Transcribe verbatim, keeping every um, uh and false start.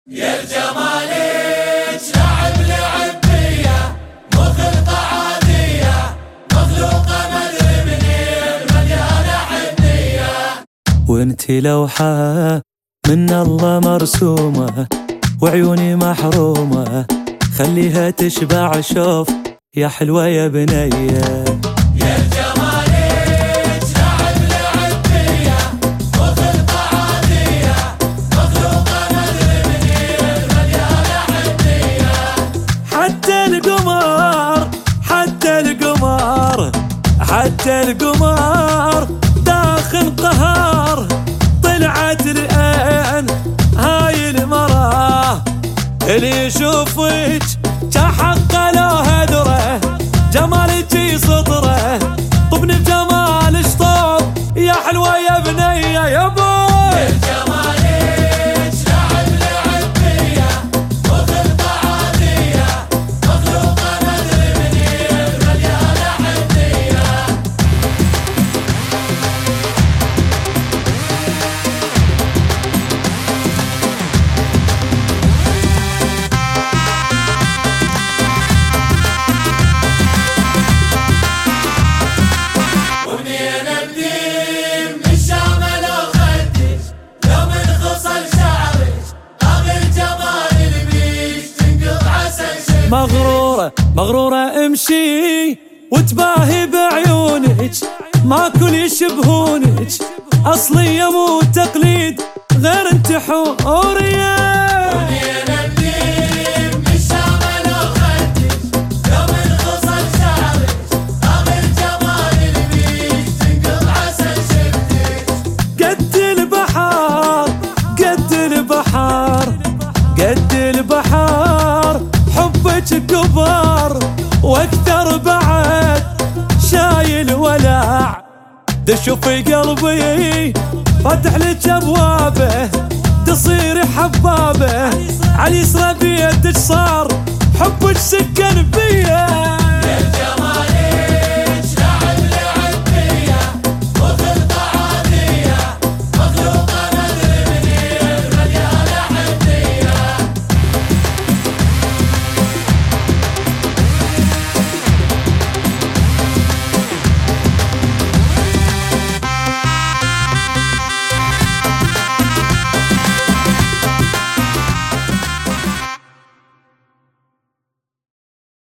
يا الجمالك لعب لعب بيا مخلطة عادية مخلوقة مدري منين مليانة حنية، وانتي لوحة من الله مرسومة وعيوني محرومة خليها تشبع شوف يا حلوة يا بنية. يا الجمالك لعب لعب بيا مخلطة عادية مخلوقة مدري منين مليانة حنية، حتى القمر حتى القمر حتى القمر داخل قهر طلعت الآن هاي المراه اللي يشوفك كحق له هدره جمالك سطره طبني بجمالك طوب يا حلوة يا بنية يا بوي. يا الجمالك لعب لعب بيا مخلطة عادية مخلوقة مدري منين مليانة حنية. ومنين ابدي من الشام لو خدك لو من خصل شعرك اغلى الجمال اللي بيك تنقض عسل شبك. مغرورة مغرورة امشي وتباهي بعيونك ما كل يشبهونك اصلية مو تقليد غير انت حورية. ومنين ابدي من الشام لو خدك لو من خصل شعرك اغلى الجمال اللي بيك تنقض عسل شبك. قد البحر قد البحر قد البحر حبك كبر واكثر بعد شايل ولع دش في قلبي فتح لك ابوابه تصير حبابه على يسرى بيدك صار حبك سكن بيه.